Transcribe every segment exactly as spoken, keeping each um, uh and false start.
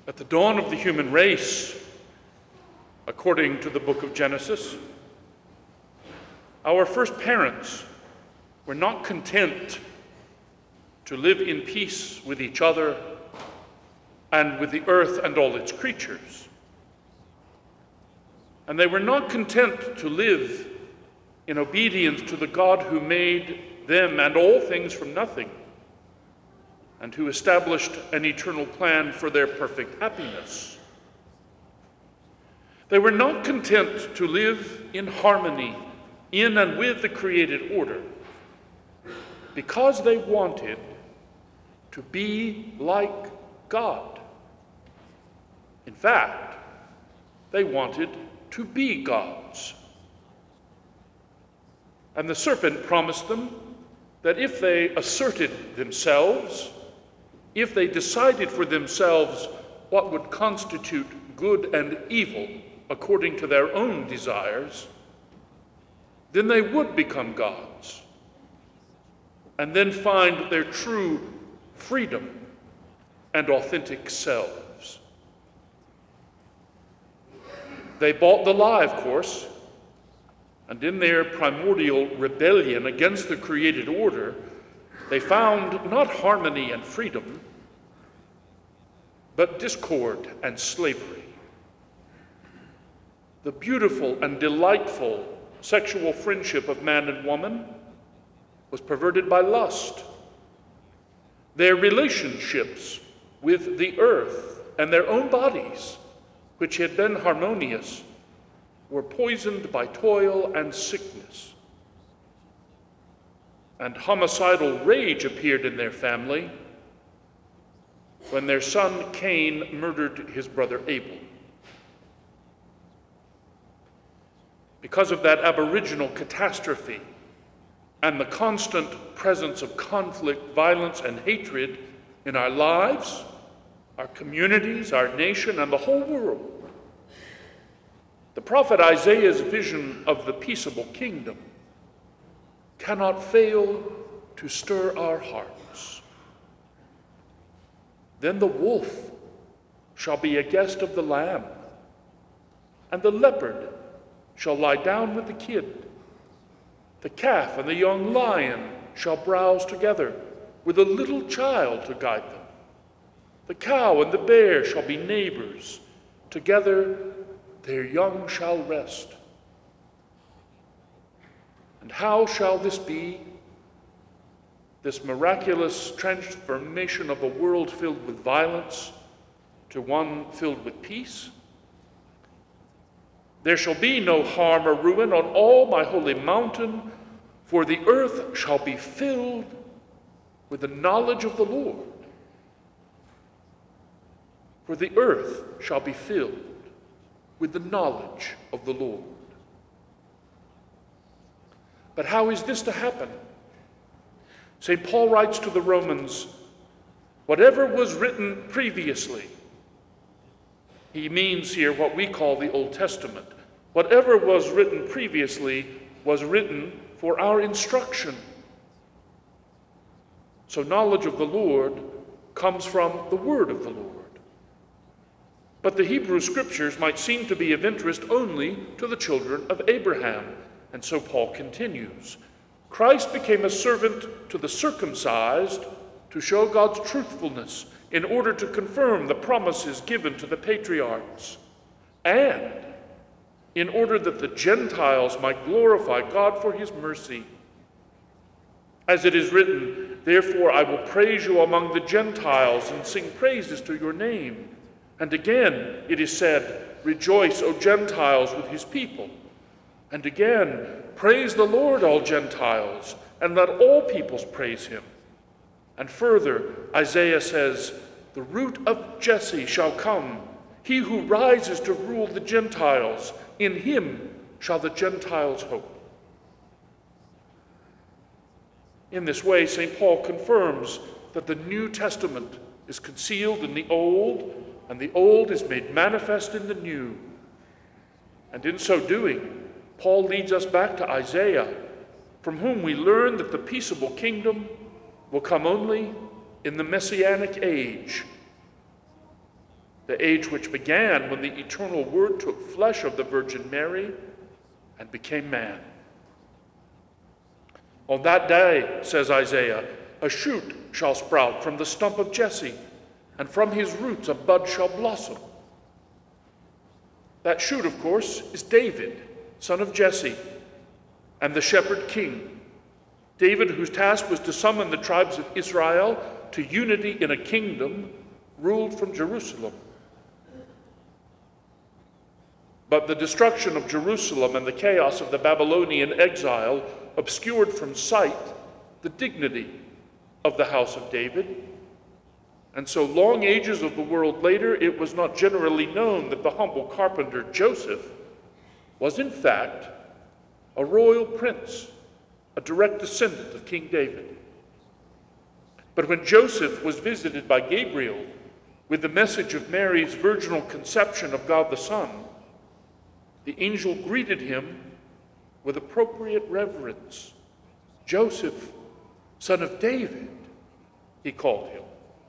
At the dawn of the human race, according to the book of Genesis, our first parents were not content to live in peace with each other and with the earth and all its creatures. And they were not content to live in obedience to the God who made them and all things from nothing, and who established an eternal plan for their perfect happiness. They were not content to live in harmony in and with the created order, because they wanted to be like God. In fact, they wanted to be gods. And the serpent promised them that if they asserted themselves, if they decided for themselves what would constitute good and evil according to their own desires, then they would become gods, and then find their true freedom and authentic selves. They bought the lie, of course, and in their primordial rebellion against the created order, they found not harmony and freedom, but discord and slavery. The beautiful and delightful sexual friendship of man and woman was perverted by lust. Their relationships with the earth and their own bodies, which had been harmonious, were poisoned by toil and sickness. And homicidal rage appeared in their family when their son Cain murdered his brother Abel. Because of that aboriginal catastrophe and the constant presence of conflict, violence, and hatred in our lives, our communities, our nation, and the whole world, the prophet Isaiah's vision of the peaceable kingdom cannot fail to stir our hearts. Then the wolf shall be a guest of the lamb, and the leopard shall lie down with the kid. The calf and the young lion shall browse together, with a little child to guide them. The cow and the bear shall be neighbors. Together their young shall rest. And how shall this be? This miraculous transformation of a world filled with violence to one filled with peace? There shall be no harm or ruin on all my holy mountain, for the earth shall be filled with the knowledge of the Lord. For the earth shall be filled with the knowledge of the Lord. But how is this to happen? Saint Paul writes to the Romans, whatever was written previously, he means here what we call the Old Testament. Whatever was written previously was written for our instruction. So knowledge of the Lord comes from the word of the Lord. But the Hebrew scriptures might seem to be of interest only to the children of Abraham. And so Paul continues, Christ became a servant to the circumcised to show God's truthfulness, in order to confirm the promises given to the patriarchs, and in order that the Gentiles might glorify God for his mercy. As it is written, therefore I will praise you among the Gentiles and sing praises to your name. And again it is said, rejoice, O Gentiles, with his people. And again, praise the Lord, all Gentiles, and let all peoples praise him. And further, Isaiah says, the root of Jesse shall come, he who rises to rule the Gentiles. In him shall the Gentiles hope. In this way, Saint Paul confirms that the New Testament is concealed in the Old, and the Old is made manifest in the New. And in so doing, Paul leads us back to Isaiah, from whom we learn that the peaceable kingdom will come only in the Messianic age. the age which began when the eternal Word took flesh of the Virgin Mary and became man. On that day, says Isaiah, a shoot shall sprout from the stump of Jesse, and from his roots a bud shall blossom. That shoot, of course, is David, son of Jesse, and the shepherd king. David, whose task was to summon the tribes of Israel to unity in a kingdom ruled from Jerusalem. But the destruction of Jerusalem and the chaos of the Babylonian exile obscured from sight the dignity of the house of David. And so long ages of the world later, it was not generally known that the humble carpenter Joseph was in fact a royal prince, a direct descendant of King David. But when Joseph was visited by Gabriel with the message of Mary's virginal conception of God the Son, the angel greeted him with appropriate reverence. Joseph, son of David, he called him.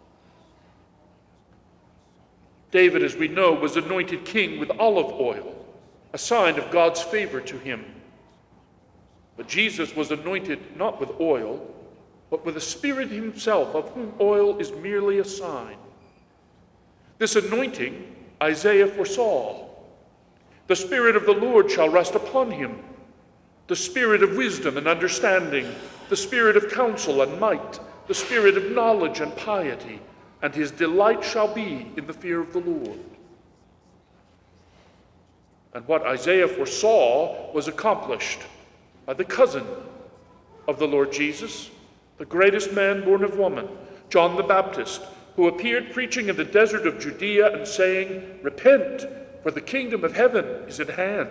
David, as we know, was anointed king with olive oil, a sign of God's favor to him. But Jesus was anointed not with oil, but with the Spirit himself, of whom oil is merely a sign. This anointing Isaiah foresaw. The Spirit of the Lord shall rest upon him, the Spirit of wisdom and understanding, the Spirit of counsel and might, the Spirit of knowledge and piety, and his delight shall be in the fear of the Lord. And what Isaiah foresaw was accomplished by the cousin of the Lord Jesus, the greatest man born of woman, John the Baptist, who appeared preaching in the desert of Judea and saying, "Repent, for the kingdom of heaven is at hand."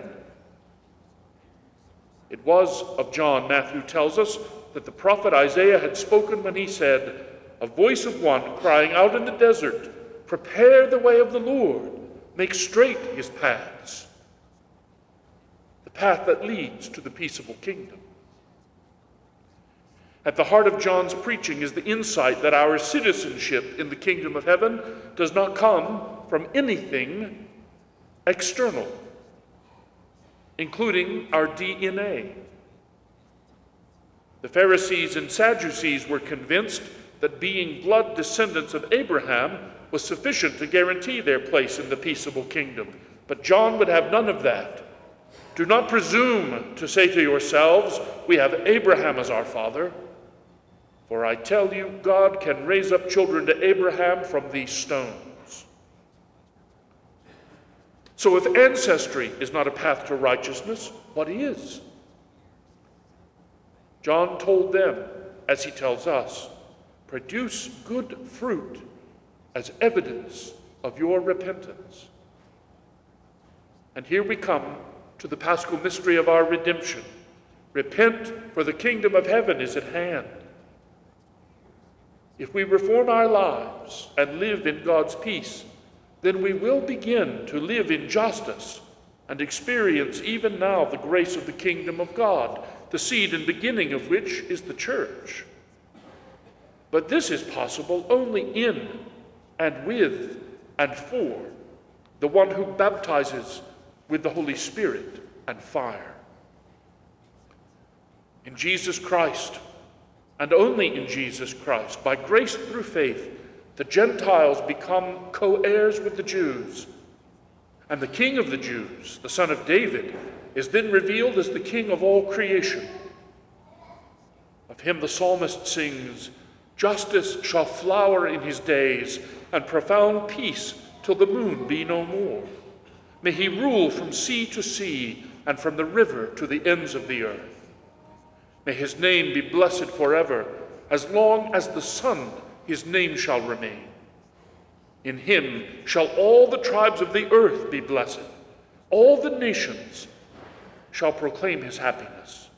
It was of John, Matthew tells us, that the prophet Isaiah had spoken when he said, "A voice of one crying out in the desert, prepare the way of the Lord, make straight his paths." The path that leads to the peaceable kingdom. At the heart of John's preaching is the insight that our citizenship in the kingdom of heaven does not come from anything external, including our D N A. The Pharisees and Sadducees were convinced that being blood descendants of Abraham was sufficient to guarantee their place in the peaceable kingdom. But John would have none of that. Do not presume to say to yourselves, "We have Abraham as our father." For I tell you, God can raise up children to Abraham from these stones. So if ancestry is not a path to righteousness, what is? John told them, as he tells us, "Produce good fruit as evidence of your repentance." And here we come to the paschal mystery of our redemption. Repent, for the kingdom of heaven is at hand. If we reform our lives and live in God's peace, then we will begin to live in justice and experience even now the grace of the kingdom of God, the seed and beginning of which is the church. But this is possible only in and with and for the one who baptizes with the Holy Spirit and fire. In Jesus Christ, and only in Jesus Christ, by grace through faith, the Gentiles become co-heirs with the Jews. And the King of the Jews, the Son of David, is then revealed as the King of all creation. Of him the psalmist sings, "Justice shall flower in his days, and profound peace till the moon be no more. May he rule from sea to sea, and from the river to the ends of the earth. May his name be blessed forever. As long as the sun, his name shall remain. In him shall all the tribes of the earth be blessed. All the nations shall proclaim his happiness."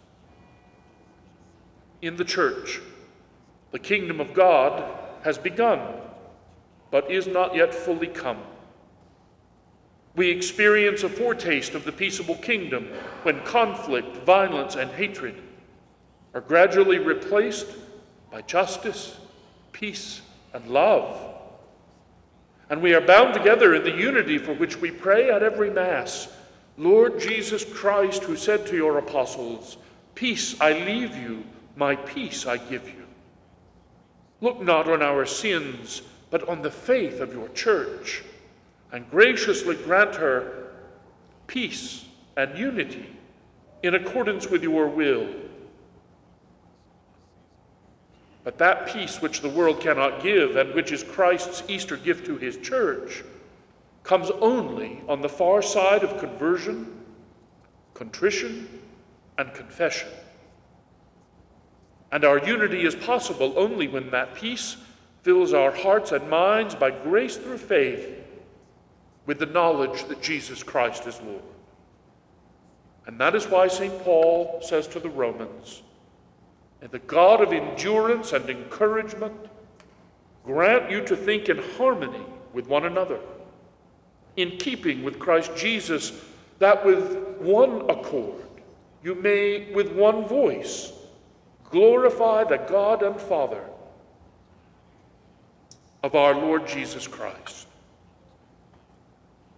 In the church, the kingdom of God has begun, but is not yet fully come. We experience a foretaste of the peaceable kingdom when conflict, violence, and hatred are gradually replaced by justice, peace, and love. And we are bound together in the unity for which we pray at every Mass. Lord Jesus Christ, who said to your apostles, "Peace I leave you, my peace I give you." Look not on our sins, but on the faith of your church, and graciously grant her peace and unity in accordance with your will. But that peace which the world cannot give, and which is Christ's Easter gift to his church, comes only on the far side of conversion, contrition, and confession. And our unity is possible only when that peace fills our hearts and minds by grace through faith with the knowledge that Jesus Christ is Lord. And that is why Saint Paul says to the Romans, "And the God of endurance and encouragement grant you to think in harmony with one another, in keeping with Christ Jesus, that with one accord you may with one voice glorify the God and Father of our Lord Jesus Christ."